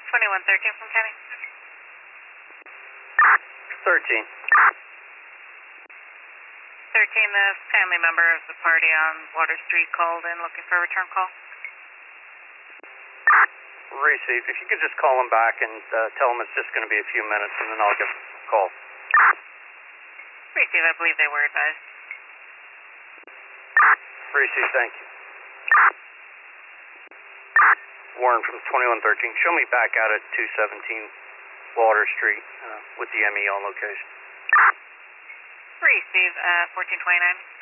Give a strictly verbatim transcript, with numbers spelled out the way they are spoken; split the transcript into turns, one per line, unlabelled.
twenty-one thirteen from County.
thirteen.
thirteen, the family member of the party on Water Street called in looking for a return call.
Receive. If you could just call him back and uh, tell him it's just going to be a few minutes, and then I'll give him a call.
Receive, I believe they were advised.
Receive, thank you. Warren from twenty-one thirteen. Show me back out at two seventeen Water Street uh, with the M E on location.
Receive, uh, fourteen twenty-nine.